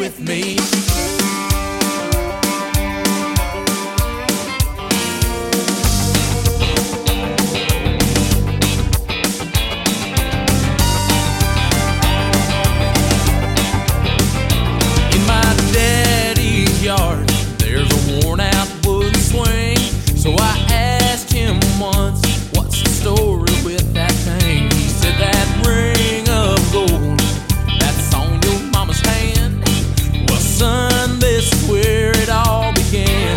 with me. In my daddy's yard, there's a worn-out wooden swing. So I asked him once, what's the story with that thing? He said that ring of gold that's on your mama's hand. Well, son, this is where it all began.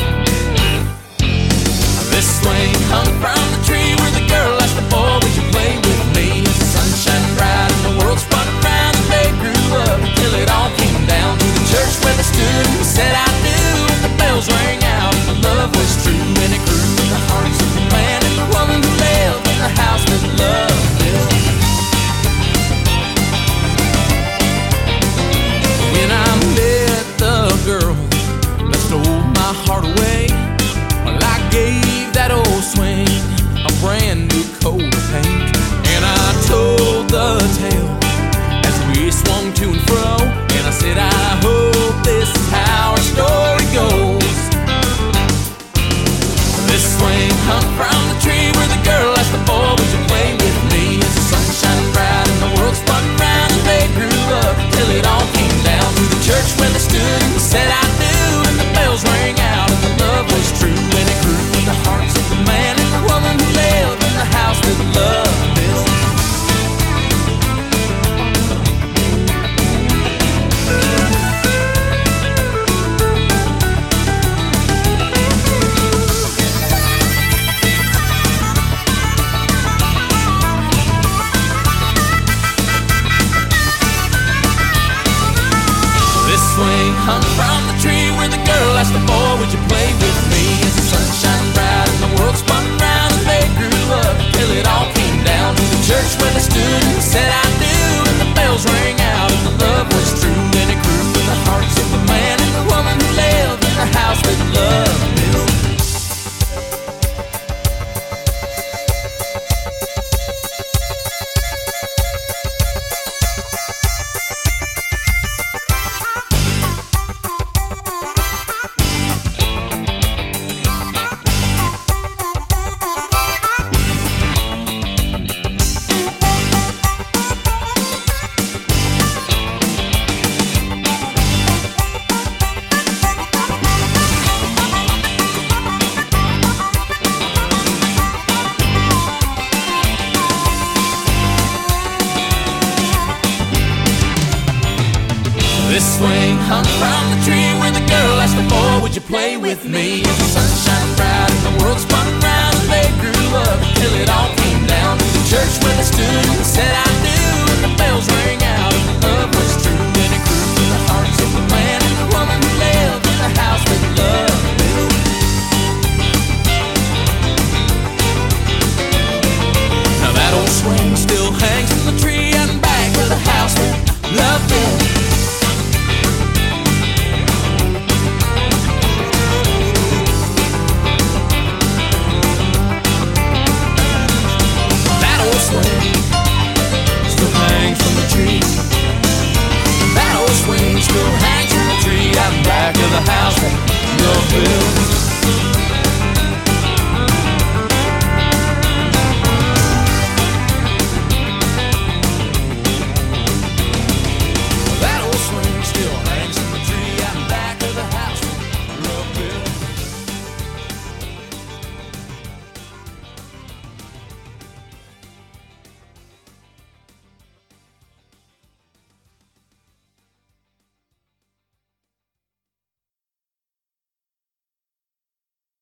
This swing hung from the tree where the girl asked the boy, would you play with me? The sun shined bright and the world spun around and they grew up till it all came down to the church where they stood and said I do. And the bells rang out and the love was true, and it grew in the hearts of the man and the woman who lived in the house that love built. When I met the girl that stole my heart away, well, I gave that old swing a brand new coat of paint. And I told the tale as we swung to and fro, and I said I hope this is how our story goes. This swing hung from the tree where the girl asked the boy, would you play with me? As the sun shined bright and the world spun round and they grew up till it all came down to the church where they stood and said I do. And the bells rang out and the love was true, and it grew in the hearts of the man and the woman who lived in the house that love built. This swing hung from the tree where the girl asked the boy, would you play with me? As the sun shined bright and the world spun round and they grew up till it all came down to the church where they stood and said I do. And the bells rang out and the love was true, and it grew in the hearts of the man and the woman who lived in the house that love built. This swing hung from the tree where the girl asked the boy, would you play with me? As the sun shined bright and the world spun round and they grew up till it all came down to the church where they stood and said I do. And the bells rang